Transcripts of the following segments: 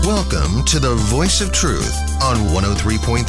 Welcome to the Voice of Truth on 103.3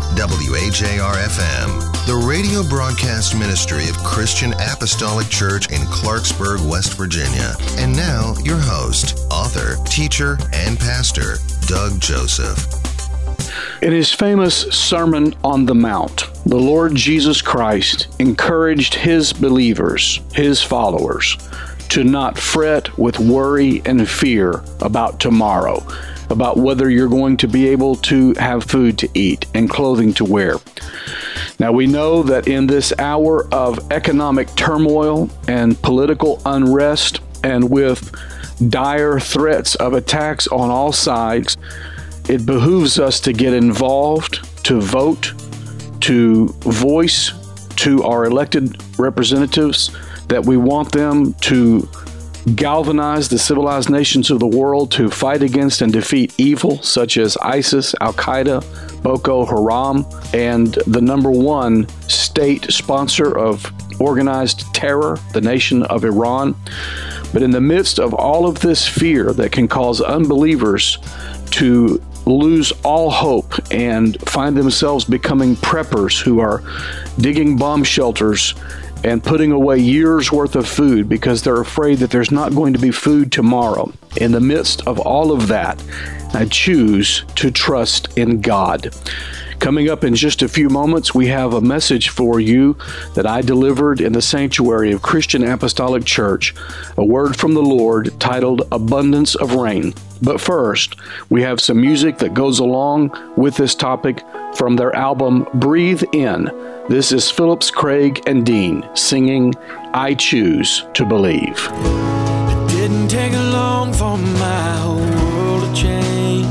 WAJR-FM, the radio broadcast ministry of Christian Apostolic Church in Clarksburg, West Virginia. And now, your host, author, teacher, and pastor, Doug Joseph. In his famous Sermon on the Mount, the Lord Jesus Christ encouraged his believers, his followers, to not fret with worry and fear about tomorrow, about whether you're going to be able to have food to eat and clothing to wear. Now, we know that in this hour of economic turmoil and political unrest, and with dire threats of attacks on all sides, it behooves us to get involved, to vote, to voice to our elected representatives that we want them to galvanize the civilized nations of the world to fight against and defeat evil, such as ISIS, Al-Qaeda, Boko Haram, and the number one state sponsor of organized terror, the nation of Iran. But in the midst of all of this fear that can cause unbelievers to lose all hope and find themselves becoming preppers who are digging bomb shelters and putting away years' worth of food because they're afraid that there's not going to be food tomorrow. In the midst of all of that, I choose to trust in God. Coming up in just a few moments, we have a message for you that I delivered in the sanctuary of Christian Apostolic Church, a word from the Lord titled Abundance of Rain. But first, we have some music that goes along with this topic from their album Breathe In. This is Phillips, Craig, and Dean singing I Choose to Believe. It didn't take long for my whole world to change.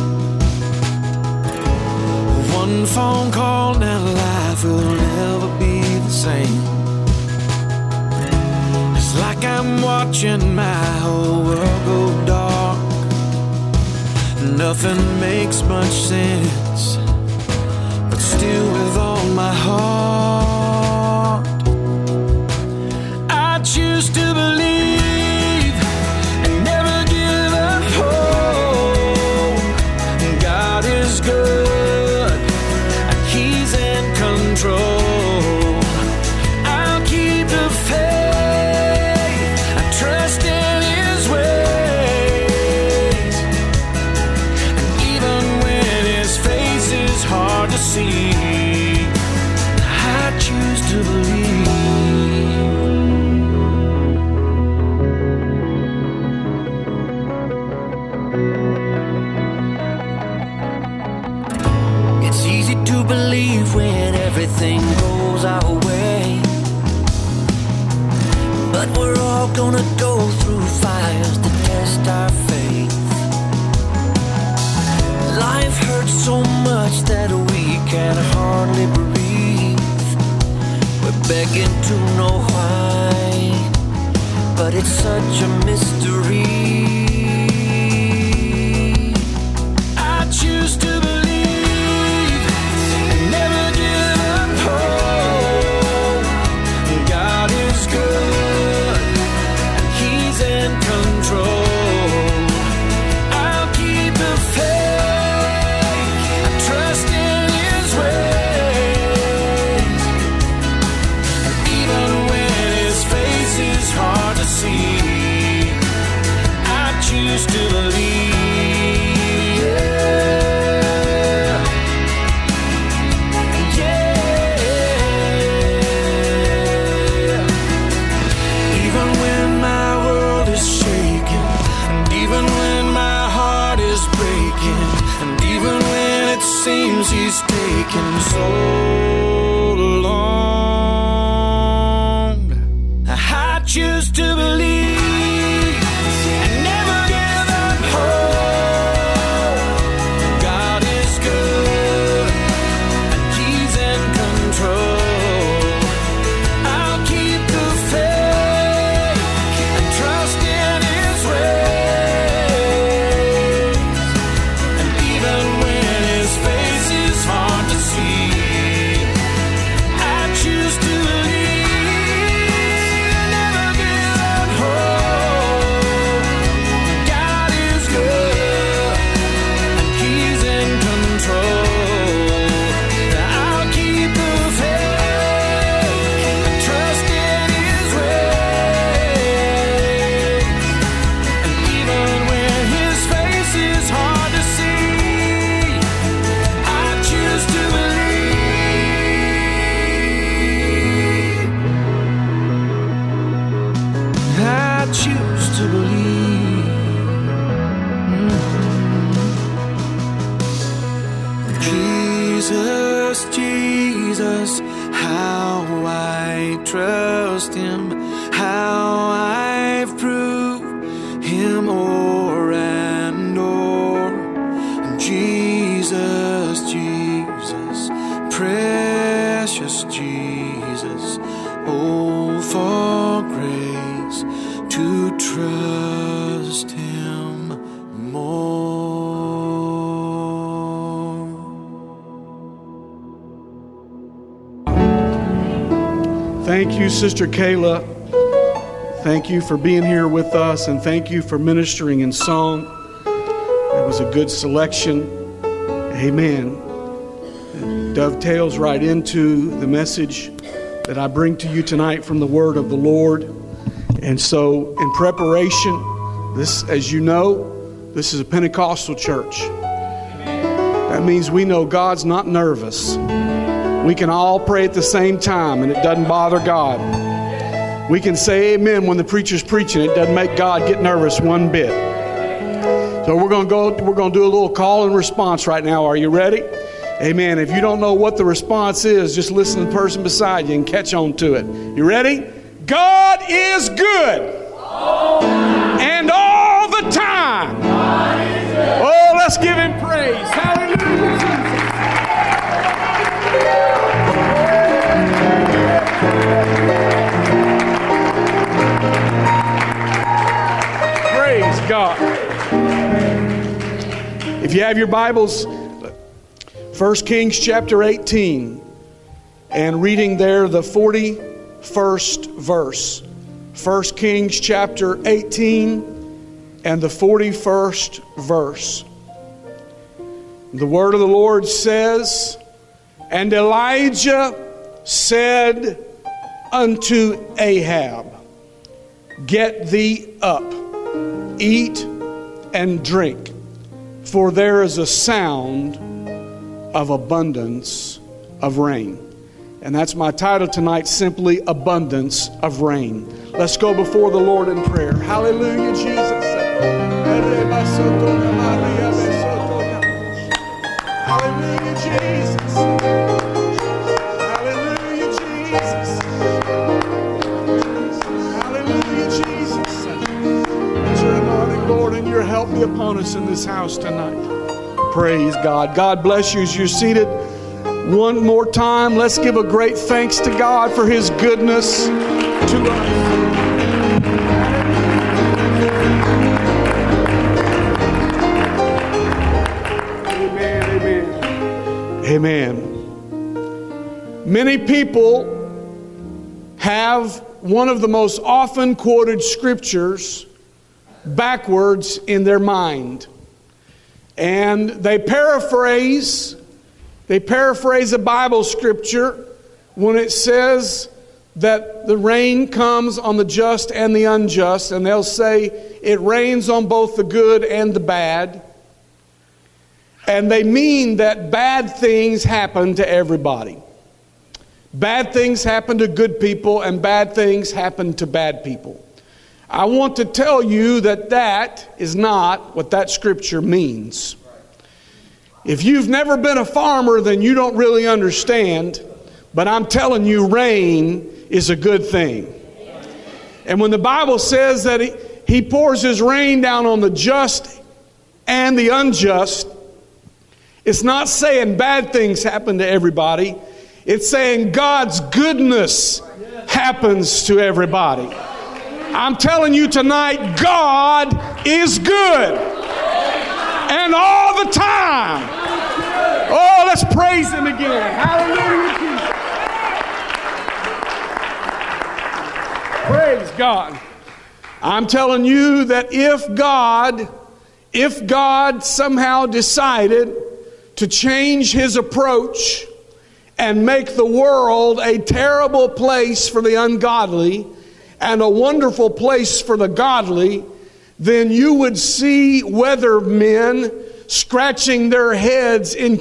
One phone call and life will never be the same. It's like I'm watching my whole world go dark. Nothing makes much sense, but still with all my heart, I choose to believe and never give up hope. God is good and He's in control. I'll keep the faith, I trust in His ways, and even when His face is hard to see, I choose to believe. It's easy to believe when everything goes our way, but we're all gonna go through fires to test our faith. Life hurts so much that we can hardly breathe. We're begging to know why, but it's such a mystery. I choose to believe and never give up hope. God is good and He's in control. I'll keep the faith, I trust in His ways, and even when His face is hard to see, I choose to believe. Even when my world is shaking, and even when my heart is breaking, and even when it seems He's taking so long, I choose to believe and never give up hope. God is good and He's in control. I'll keep the faith and trust in His ways, and even when His face is hard to see, Jesus, Jesus, how I trust Him, how I've proved Him o'er and o'er. Jesus, Jesus, precious Jesus, oh, for grace to trust Him more. Thank you, Sister Kayla. Thank you for being here with us, and thank you for ministering in song. That was a good selection. Amen. It dovetails right into the message that I bring to you tonight from the Word of the Lord. And so, in preparation, this, as you know, this is a Pentecostal church. That means we know God's not nervous. We can all pray at the same time, and it doesn't bother God. We can say amen when the preacher's preaching. It doesn't make God get nervous one bit. So we're going to do a little call and response right now. Are you ready? Amen. If you don't know what the response is, just listen to the person beside you and catch on to it. You ready? God is good. And all the time. Oh, let's give Him praise. Hallelujah, Jesus. Praise God. If you have your Bibles, 1 Kings chapter 18, and reading there the 41st verse. 1 Kings chapter 18 and the 41st verse. The word of the Lord says, "And Elijah said unto Ahab, Get thee up, eat and drink, for there is a sound of abundance of rain." And that's my title tonight, simply Abundance of Rain. Let's go before the Lord in prayer. Hallelujah, Jesus. Hallelujah, Jesus. Hallelujah, Jesus. Hallelujah, Jesus. Let your anointing, Lord, and your help be upon us in this house tonight. Praise God. God bless you as you're seated. One more time, let's give a great thanks to God for His goodness to us. Amen. Many people have one of the most often quoted scriptures backwards in their mind. And they paraphrase a Bible scripture when it says that the rain comes on the just and the unjust. And they'll say it rains on both the good and the bad. And they mean that bad things happen to everybody. Bad things happen to good people, and bad things happen to bad people. I want to tell you that that is not what that scripture means. If you've never been a farmer, then you don't really understand. But I'm telling you, rain is a good thing. And when the Bible says that He pours His rain down on the just and the unjust, it's not saying bad things happen to everybody. It's saying God's goodness happens to everybody. I'm telling you tonight, God is good. And all the time. Oh, let's praise Him again. Hallelujah, Jesus. Praise God. I'm telling you that if God somehow decided to change His approach and make the world a terrible place for the ungodly and a wonderful place for the godly, then you would see weathermen scratching their heads in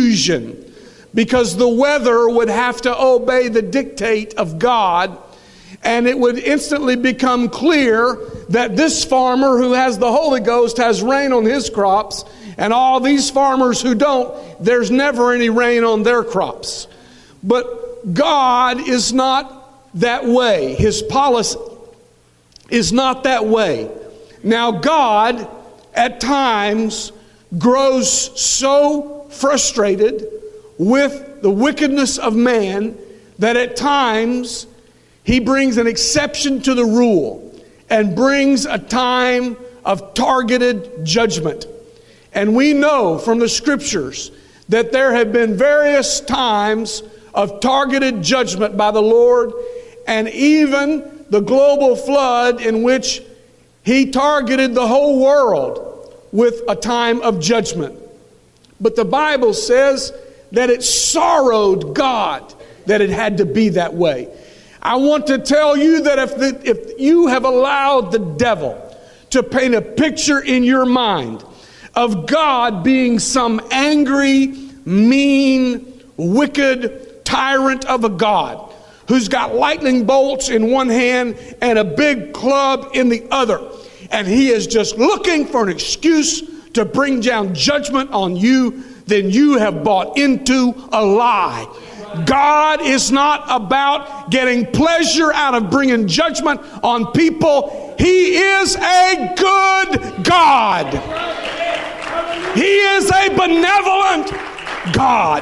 confusion, because the weather would have to obey the dictate of God, And it would instantly become clear that this farmer who has the Holy Ghost has rain on his crops, and all these farmers who don't, there's never any rain on their crops. But God is not that way. His policy is not that way. Now, God at times grows so frustrated with the wickedness of man that at times He brings an exception to the rule and brings a time of targeted judgment. And we know from the Scriptures that there have been various times of targeted judgment by the Lord, and even the global flood in which He targeted the whole world with a time of judgment. But the Bible says that it sorrowed God that it had to be that way. I want to tell you that if you have allowed the devil to paint a picture in your mind of God being some angry, mean, wicked tyrant of a God who's got lightning bolts in one hand and a big club in the other, and He is just looking for an excuse to bring down judgment on you, then you have bought into a lie. God is not about getting pleasure out of bringing judgment on people. He is a good God. He is a benevolent God.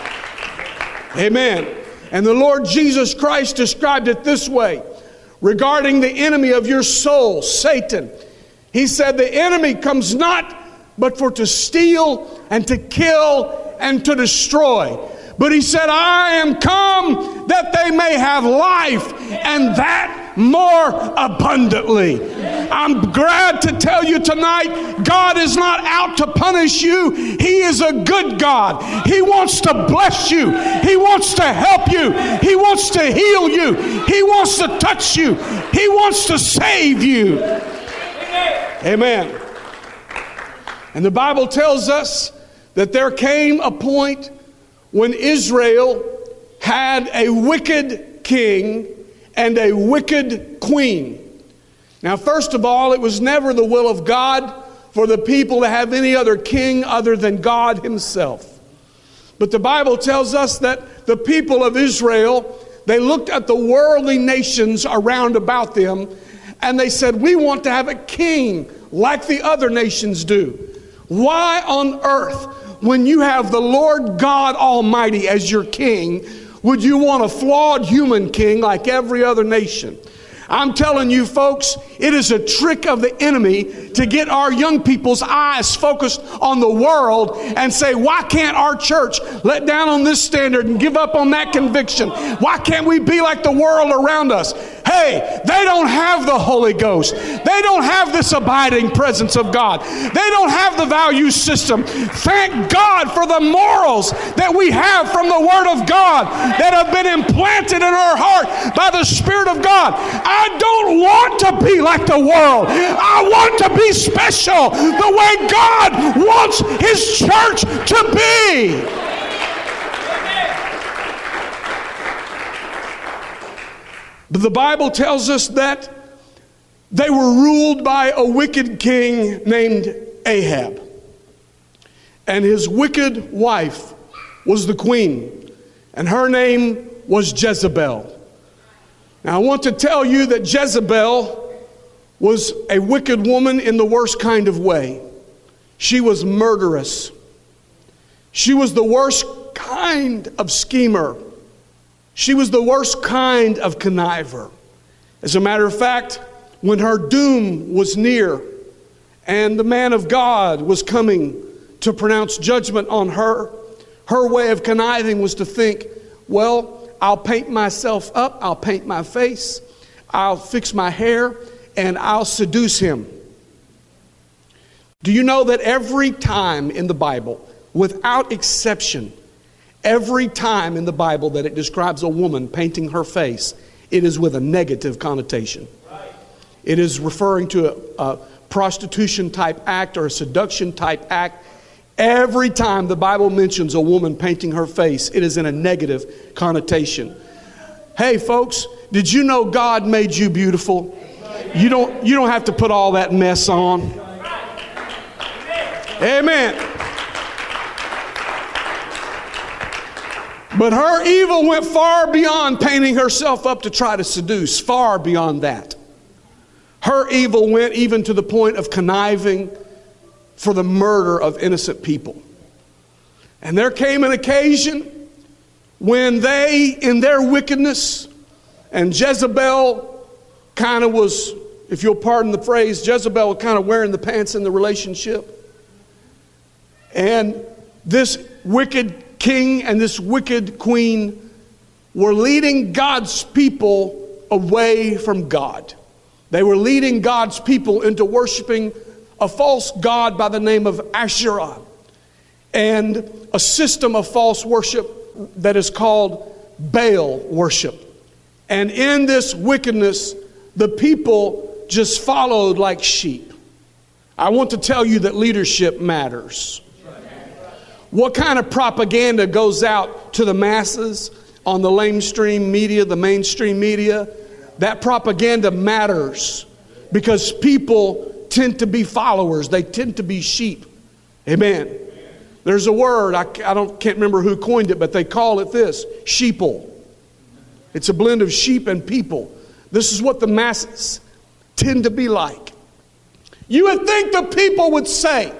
Amen. And the Lord Jesus Christ described it this way regarding the enemy of your soul, Satan. He said, the enemy comes not but for to steal and to kill and to destroy. But He said, I am come that they may have life, and that more abundantly. I'm glad to tell you tonight, God is not out to punish you. He is a good God. He wants to bless you. He wants to help you. He wants to heal you. He wants to touch you. He wants to save you. Amen. And the Bible tells us that there came a point when Israel had a wicked king and a wicked queen. Now, first of all, it was never the will of God for the people to have any other king other than God Himself. But the Bible tells us that the people of Israel, they looked at the worldly nations around about them, and they said, we want to have a king like the other nations do. Why on earth, when you have the Lord God Almighty as your king, would you want a flawed human king like every other nation? I'm telling you folks, it is a trick of the enemy to get our young people's eyes focused on the world and say, why can't our church let down on this standard and give up on that conviction? Why can't we be like the world around us? Hey, they don't have the Holy Ghost. They don't have this abiding presence of God. They don't have the value system. Thank God for the morals that we have from the Word of God that have been implanted in our heart by the Spirit of God. I don't want to be like the world. I want to be special the way God wants His church to be. But the Bible tells us that they were ruled by a wicked king named Ahab. And his wicked wife was the queen, and her name was Jezebel. Now, I want to tell you that Jezebel was a wicked woman in the worst kind of way. She was murderous. She was the worst kind of schemer. She was the worst kind of conniver. As a matter of fact, when her doom was near and the man of God was coming to pronounce judgment on her, her way of conniving was to think, well, I'll paint myself up, I'll paint my face, I'll fix my hair, and I'll seduce him. Do you know that every time in the Bible, without exception, every time in the Bible that it describes a woman painting her face, it is with a negative connotation. It is referring to a prostitution type act or a seduction type act. Every time the Bible mentions a woman painting her face, it is in a negative connotation. Hey folks, did you know God made you beautiful? You don't have to put all that mess on. Amen. But her evil went far beyond painting herself up to try to seduce, far beyond that. Her evil went even to the point of conniving for the murder of innocent people. And there came an occasion when they, in their wickedness, and Jezebel kind of was, if you'll pardon the phrase, Jezebel was kind of wearing the pants in the relationship. And this wicked king and this wicked queen were leading God's people away from God. They were leading God's people into worshiping a false god by the name of Asherah, and a system of false worship that is called Baal worship. And in this wickedness, the people just followed like sheep. I want to tell you that leadership matters. What kind of propaganda goes out to the masses on the mainstream media, that propaganda matters, because people tend to be followers. They tend to be sheep. Amen. There's a word, can't remember who coined it, but they call it this, sheeple. It's a blend of sheep and people. This is what the masses tend to be like. You would think the people would say,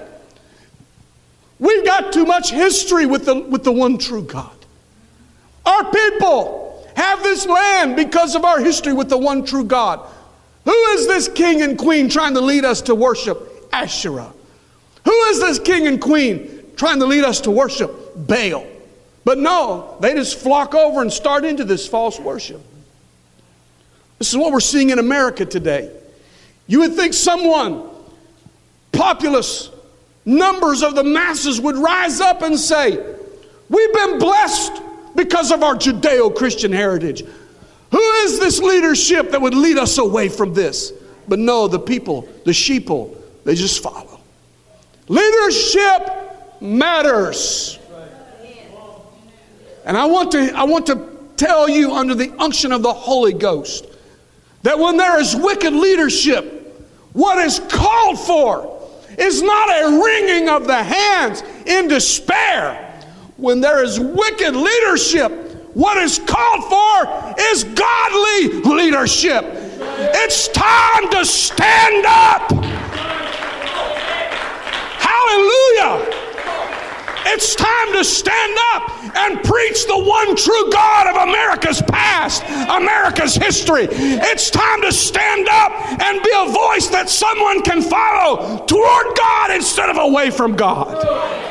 we've got too much history with the one true God. Our people have this land because of our history with the one true God. Who is this king and queen trying to lead us to worship Asherah? Who is this king and queen trying to lead us to worship Baal? But no, they just flock over and start into this false worship. This is what we're seeing in America today. You would think someone, populace, numbers of the masses would rise up and say, we've been blessed because of our Judeo-Christian heritage. Who is this leadership that would lead us away from this? But no, the people, the sheeple, they just follow. Leadership matters. And I want to tell you under the unction of the Holy Ghost that when there is wicked leadership, what is called for is not a wringing of the hands in despair. When there is wicked leadership, what is called for is godly leadership. It's time to stand up. Hallelujah. It's time to stand up and preach the one true God of America's past, America's history. It's time to stand up and be a voice that someone can follow toward God instead of away from God.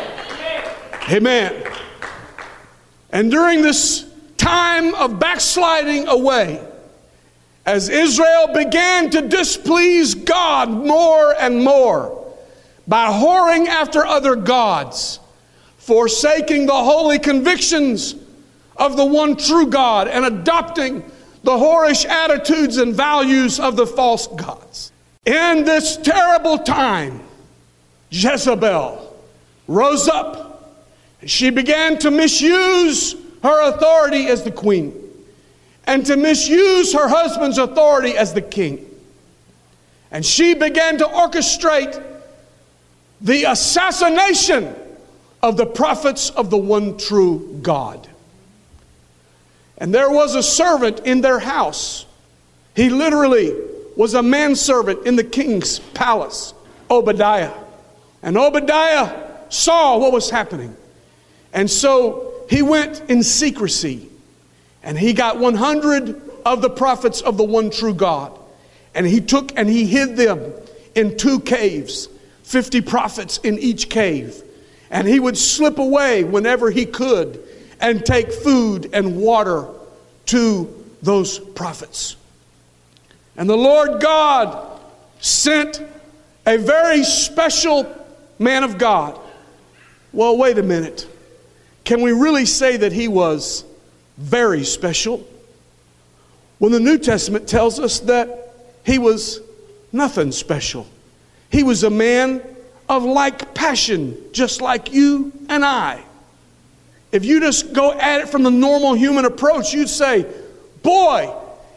Amen. And during this time of backsliding away, as Israel began to displease God more and more by whoring after other gods, forsaking the holy convictions of the one true God and adopting the whorish attitudes and values of the false gods. In this terrible time, Jezebel rose up. She began to misuse her authority as the queen and to misuse her husband's authority as the king. And she began to orchestrate the assassination of the prophets of the one true God. And there was a servant in their house. He literally was a manservant in the king's palace, Obadiah. And Obadiah saw what was happening. And so he went in secrecy and he got 100 of the prophets of the one true God. And he took and he hid them in 2 caves, 50 prophets in each cave. And he would slip away whenever he could and take food and water to those prophets. And the Lord God sent a very special man of God. Well, wait a minute. Can we really say that he was very special when the New Testament tells us that he was nothing special? He was a man of like passion, just like you and I. If you just go at it from the normal human approach, you'd say, boy,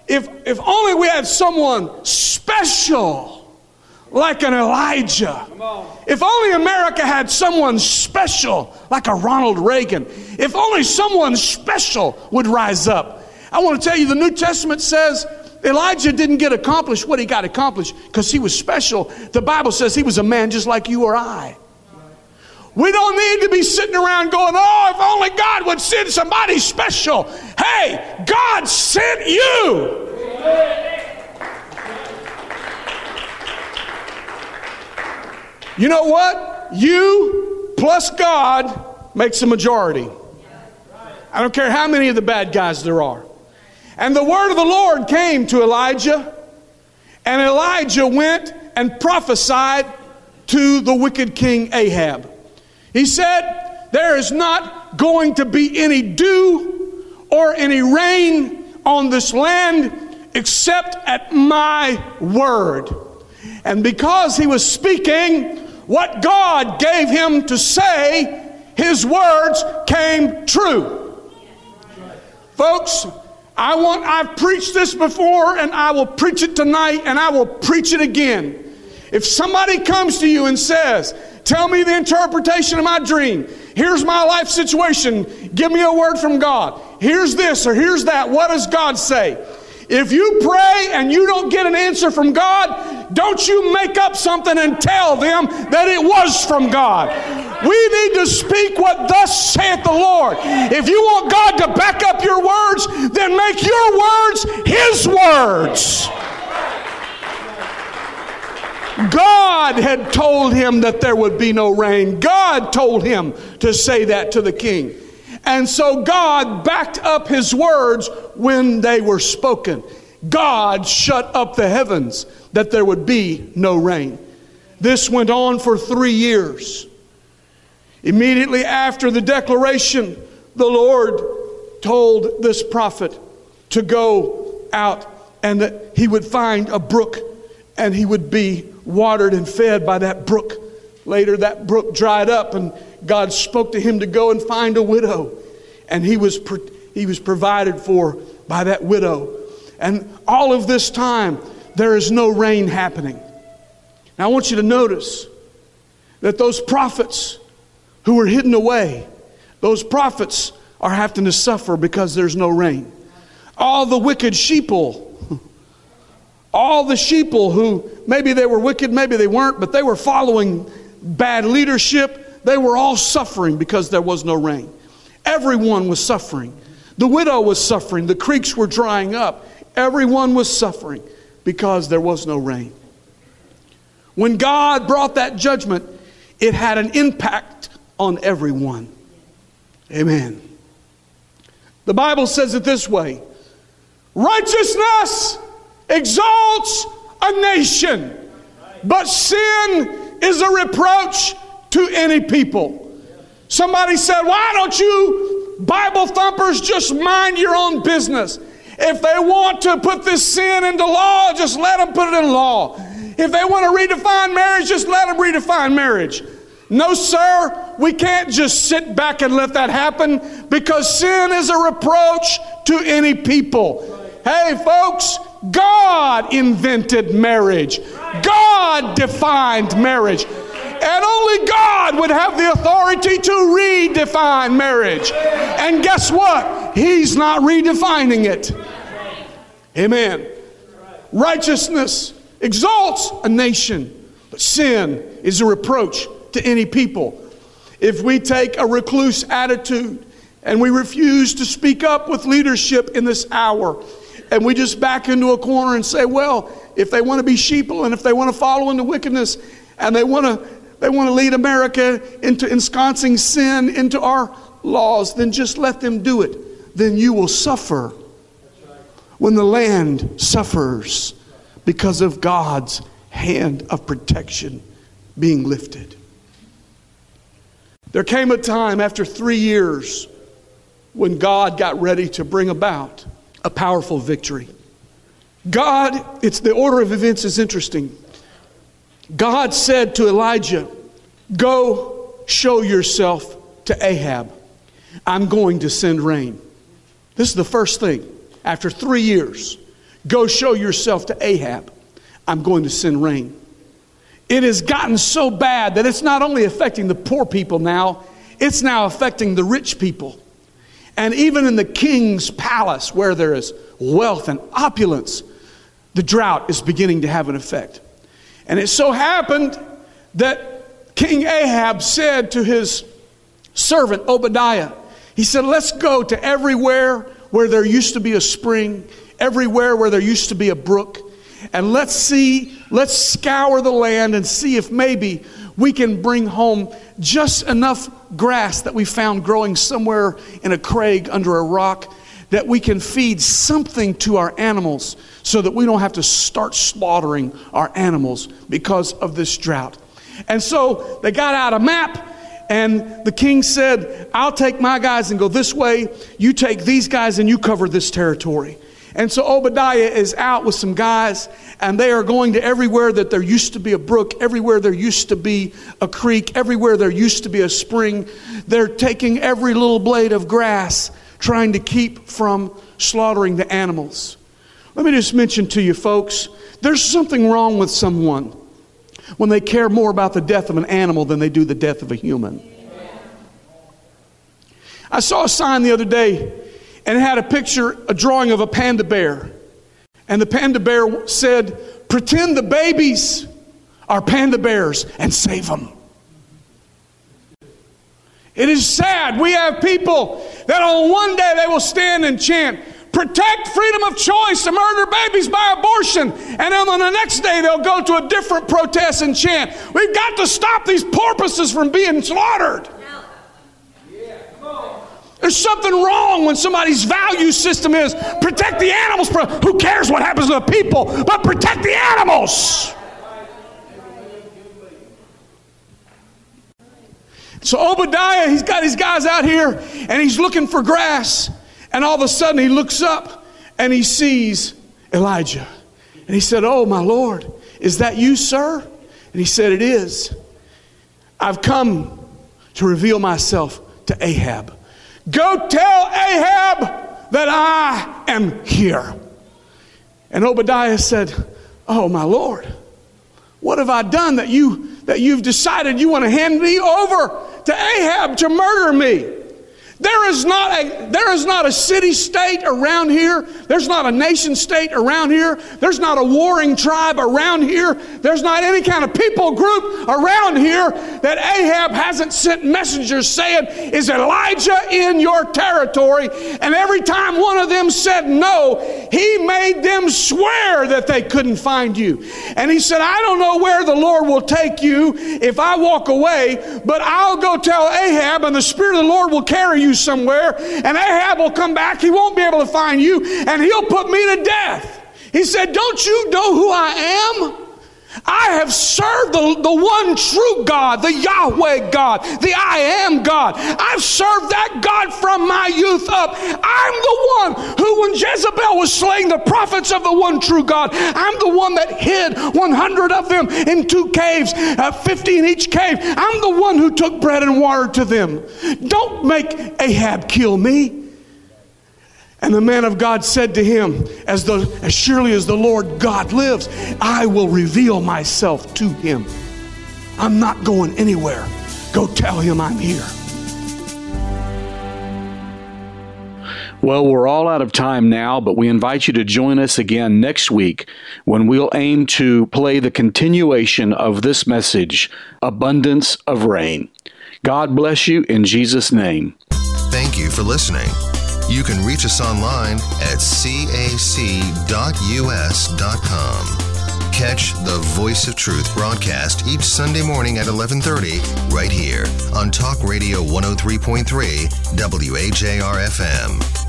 if only we had someone special like an Elijah. If only America had someone special like a Ronald Reagan. If only someone special would rise up. I want to tell you, the New Testament says Elijah didn't get accomplished what he got accomplished because he was special. The Bible says he was a man just like you or I. We don't need to be sitting around going, oh, if only God would send somebody special. Hey, God sent you. You know what? You plus God makes a majority. I don't care how many of the bad guys there are. And the word of the Lord came to Elijah, and Elijah went and prophesied to the wicked king Ahab. He said, there is not going to be any dew or any rain on this land except at my word. And because he was speaking what God gave him to say, his words came true. Folks, I've preached this before, and I will preach it tonight, and I will preach it again. If somebody comes to you and says, tell me the interpretation of my dream. Here's my life situation. Give me a word from God. Here's this or here's that. What does God say? If you pray and you don't get an answer from God, don't you make up something and tell them that it was from God. We need to speak what thus saith the Lord. If you want God to back up your words, then make your words His words. God had told him that there would be no rain. God told him to say that to the king. And so God backed up His words when they were spoken. God shut up the heavens that there would be no rain. This went on for 3 years. Immediately after the declaration, the Lord told this prophet to go out and that he would find a brook and he would be watered and fed by that brook. Later that brook dried up and God spoke to him to go and find a widow. And he was provided for by that widow. And all of this time, there is no rain happening. Now I want you to notice that those prophets who were hidden away, those prophets are having to suffer because there's no rain. All the wicked sheeple, all the sheeple who maybe they were wicked, maybe they weren't, but they were following bad leadership, they were all suffering because there was no rain. Everyone was suffering. The widow was suffering. The creeks were drying up. Everyone was suffering because there was no rain. When God brought that judgment, it had an impact on everyone. Amen. The Bible says it this way: righteousness exalts a nation, but sin is a reproach to any people. Somebody said, why don't you Bible thumpers just mind your own business? If they want to put this sin into law, just let them put it in law. If they want to redefine marriage, just let them redefine marriage. No, sir, we can't just sit back and let that happen, because sin is a reproach to any people. Hey, folks, God invented marriage. God defined marriage. And only God would have the authority to redefine marriage. And guess what? He's not redefining it. Amen. Righteousness exalts a nation, but sin is a reproach to any people. If we take a recluse attitude and we refuse to speak up with leadership in this hour, and we just back into a corner and say, well, if they want to be sheeple and if they want to follow into wickedness and they want to lead America into ensconcing sin into our laws, then just let them do it. Then you will suffer when the land suffers because of God's hand of protection being lifted. There came a time after 3 years when God got ready to bring about a powerful victory. God, it's the order of events is interesting. God said to Elijah, go show yourself to Ahab. I'm going to send rain. This is the first thing. After 3 years, Go show yourself to Ahab. I'm going to send rain. It has gotten so bad that it's not only affecting the poor people now, it's now affecting the rich people. And even in the king's palace, where there is wealth and opulence, the drought is beginning to have an effect. And it so happened that King Ahab said to his servant Obadiah, he said, let's go to everywhere where there used to be a spring, everywhere where there used to be a brook, and let's scour the land and see if maybe we can bring home just enough grass that we found growing somewhere in a crag under a rock, that we can feed something to our animals so that we don't have to start slaughtering our animals because of this drought. And so they got out a map, and the king said, I'll take my guys and go this way. You take these guys and you cover this territory. And so Obadiah is out with some guys, and they are going to everywhere that there used to be a brook, everywhere there used to be a creek, everywhere there used to be a spring. They're taking every little blade of grass, trying to keep from slaughtering the animals. Let me just mention to you folks, there's something wrong with someone when they care more about the death of an animal than they do the death of a human. I saw a sign the other day, and it had a drawing of a panda bear. And the panda bear said, pretend the babies are panda bears and save them. It is sad. We have people that on one day they will stand and chant, protect freedom of choice and murder babies by abortion. And then on the next day they'll go to a different protest and chant, we've got to stop these porpoises from being slaughtered. There's something wrong when somebody's value system is protect the animals. Who cares what happens to the people, but protect the animals. So Obadiah, he's got his guys out here, and he's looking for grass. And all of a sudden he looks up and he sees Elijah. And he said, oh, my Lord, is that you, sir? And he said, it is. I've come to reveal myself to Ahab. Go tell Ahab that I am here. And Obadiah said, oh, my Lord, what have I done that you've decided you want to hand me over to Ahab to murder me? There is not a city-state around here. There's not a nation-state around here. There's not a warring tribe around here. There's not any kind of people group around here that Ahab hasn't sent messengers saying, is Elijah in your territory? And every time one of them said no, he made them swear that they couldn't find you. And he said, I don't know where the Lord will take you if I walk away, but I'll go tell Ahab, and the Spirit of the Lord will carry you somewhere, and Ahab will come back. He won't be able to find you, and he'll put me to death. He said, don't you know who I am? I have served the one true God, the Yahweh God, the I am God. I've served that God from my youth up. I'm the one who, when Jezebel was slaying the prophets of the one true God, I'm the one that hid 100 of them in 2 caves, 50 in each cave. I'm the one who took bread and water to them. Don't make Ahab kill me. And the man of God said to him, as surely as the Lord God lives, I will reveal myself to him. I'm not going anywhere. Go tell him I'm here. Well, we're all out of time now, but we invite you to join us again next week when we'll aim to play the continuation of this message, Abundance of Rain. God bless you in Jesus' name. Thank you for listening. You can reach us online at cac.us.com. Catch the Voice of Truth broadcast each Sunday morning at 11:30 right here on Talk Radio 103.3 WAJR FM.